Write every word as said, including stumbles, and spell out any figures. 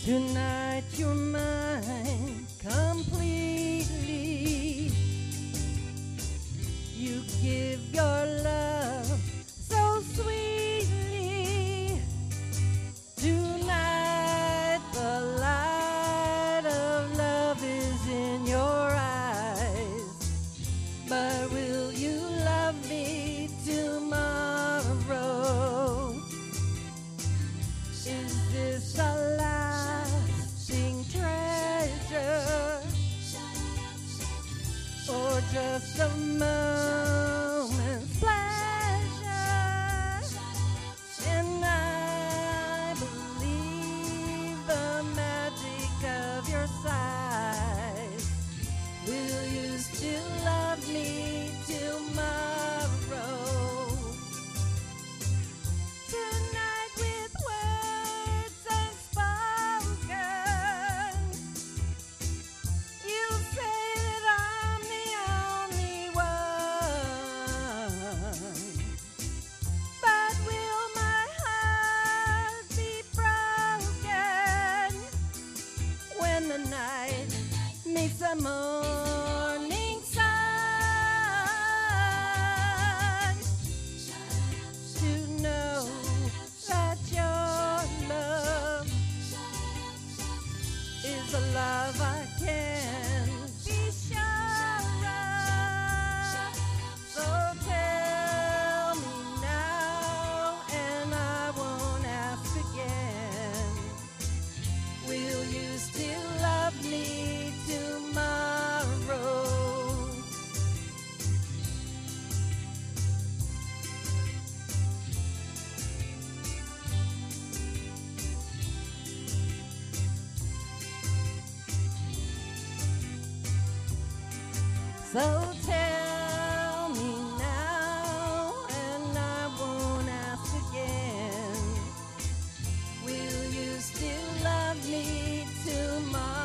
Tonight you're mine completely. You give your love so sweetly. Tonight the light of love is in your eyes. But will you love me tomorrow? Is this a lasting treasure, or just a moment's pleasure? And I believe the magic of your sighs. Will you still love me tomorrow? Tonight with words unspoken, you say that I'm the only one. But will my heart be broken when the night meets the morning sun? To know that your love is a love I can be sure of. So tell me now, and I won't ask again. Will you still love me tomorrow? So tell me now, and I won't ask again. Will you still love me tomorrow?